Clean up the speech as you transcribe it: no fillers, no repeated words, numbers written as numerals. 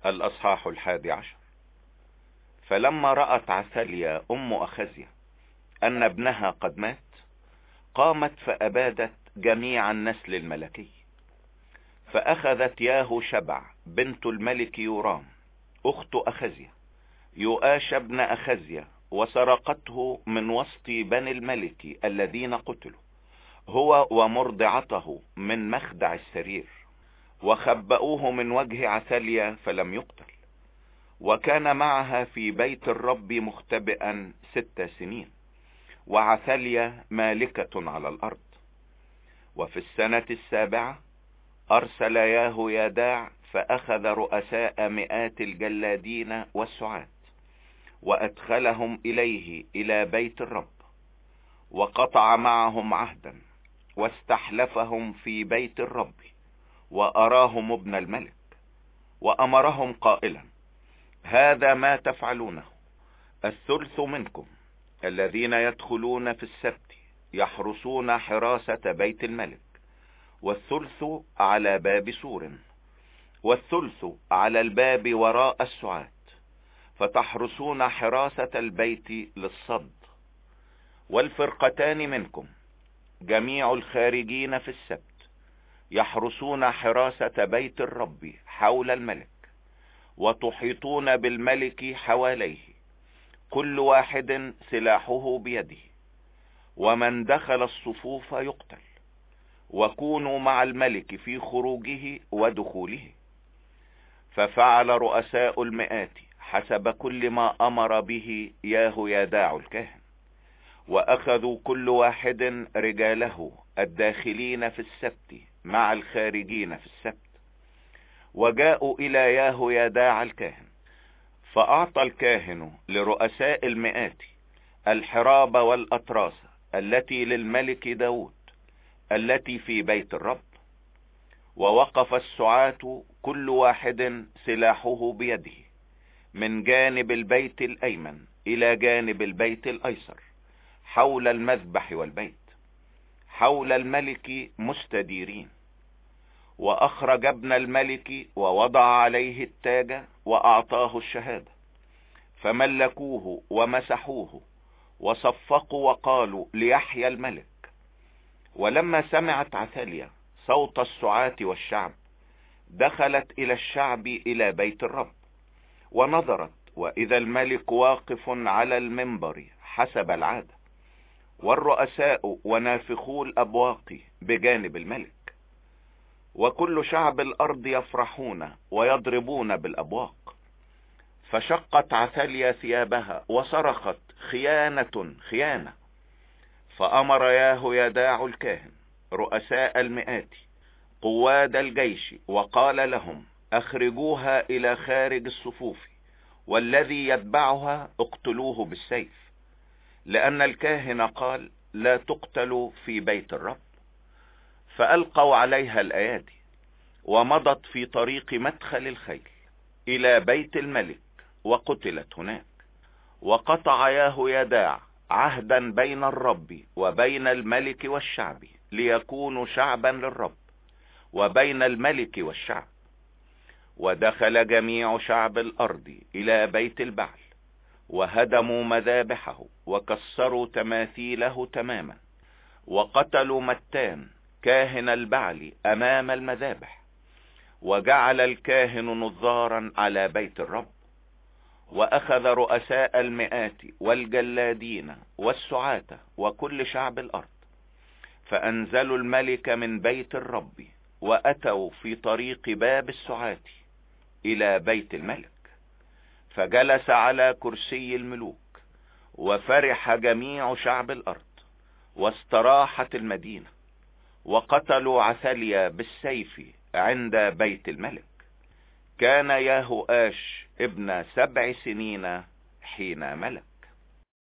الأصحاح 11. فلما رأت عثاليا أم أخزيا أن ابنها قد مات، قامت فأبادت جميع النسل الملكي، فأخذت ياهو شبع بنت الملك يورام أخت أخزيا يؤاش ابن أخزيا، وسرقته من وسط بني الملك الذين قتلوا، هو ومرضعته من مخدع السرير، وخبأوه من وجه عثاليا فلم يقتل. وكان معها في بيت الرب مختبئا 6 سنين، وعثاليا مالكة على الأرض. وفي السنة 7 أرسل ياهويداع فأخذ رؤساء مئات الجلادين والسعاة، وأدخلهم إليه إلى بيت الرب، وقطع معهم عهدا، واستحلفهم في بيت الرب، وأراهم ابن الملك، وأمرهم قائلا: هذا ما تفعلونه: الثلث منكم الذين يدخلون في السبت يحرسون حراسة بيت الملك، والثلث على باب سور، والثلث على الباب وراء السعاة، فتحرسون حراسة البيت للصد. والفرقتان منكم جميع الخارجين في السبت يحرسون حراسة بيت الرب حول الملك، وتحيطون بالملك حواليه، كل واحد سلاحه بيده، ومن دخل الصفوف يقتل. وكونوا مع الملك في خروجه ودخوله. ففعل رؤساء المئات حسب كل ما أمر به ياهويداع الكاهن، وأخذوا كل واحد رجاله الداخلين في السبت مع الخارجين في السبت، وجاءوا إلى ياهويداع الكاهن، فأعطى الكاهن لرؤساء المئات الحراب والأطراس التي للملك داود التي في بيت الرب. ووقف السعاة كل واحد سلاحه بيده من جانب البيت الأيمن إلى جانب البيت الأيسر حول المذبح والبيت، حول الملك مستديرين. وأخرج ابن الملك ووضع عليه التاج وأعطاه الشهادة، فملكوه ومسحوه وصفقوا وقالوا: ليحيى الملك. ولما سمعت عثاليا صوت السعاة والشعب، دخلت إلى الشعب إلى بيت الرب، ونظرت وإذا الملك واقف على المنبر حسب العادة، والرؤساء ونافخو الأبواق بجانب الملك، وكل شعب الأرض يفرحون ويضربون بالأبواق. فشقت عثاليا ثيابها وصرخت: خيانة خيانة. فأمر ياهويداع الكاهن رؤساء المئات قواد الجيش وقال لهم: اخرجوها إلى خارج الصفوف، والذي يتبعها اقتلوه بالسيف، لأن الكاهن قال: لا تقتلوا في بيت الرب. فألقوا عليها الأيادي، ومضت في طريق مدخل الخيل إلى بيت الملك، وقتلت هناك. وقطع ياهويداع عهدا بين الرب وبين الملك والشعب ليكونوا شعبا للرب، وبين الملك والشعب. ودخل جميع شعب الأرض إلى بيت البعل، وهدموا مذابحه وكسروا تماثيله تماما، وقتلوا متان كاهن البعل أمام المذابح، وجعل الكاهن نظارا على بيت الرب. وأخذ رؤساء المئات والجلادين والسعاة وكل شعب الأرض، فأنزلوا الملك من بيت الرب، وأتوا في طريق باب السعاة إلى بيت الملك، فجلس على كرسي الملوك، وفرح جميع شعب الأرض، واستراحت المدينة. وقتلوا عثاليا بالسيف عند بيت الملك. كان ياهوآش ابن 7 سنين حين ملك.